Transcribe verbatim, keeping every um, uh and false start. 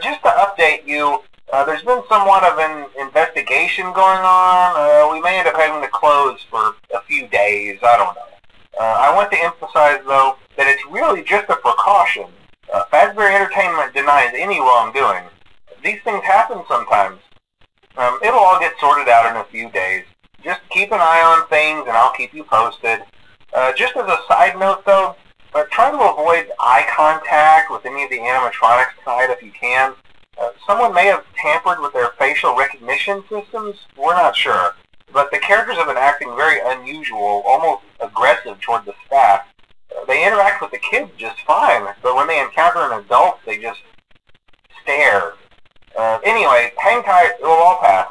just to update you, uh, there's been somewhat of an investigation going on. Uh, we may end up having to close for a few days. I don't know. Uh, I want to emphasize, though, that it's really just a precaution. Uh, Fazbear Entertainment denies any wrongdoing. These things happen sometimes. Um, it'll all get sorted out in a few days. Just keep an eye on things, and I'll keep you posted. Uh, just as a side note, though, uh, try to avoid eye contact with any of the animatronics tonight if you can. Uh, someone may have tampered with their facial recognition systems. We're not sure. But the characters have been acting very unusual, almost aggressive toward the staff. Uh, they interact with the kids just fine, but when they encounter an adult, they just stare. Uh, anyway, hang tight. It will all pass.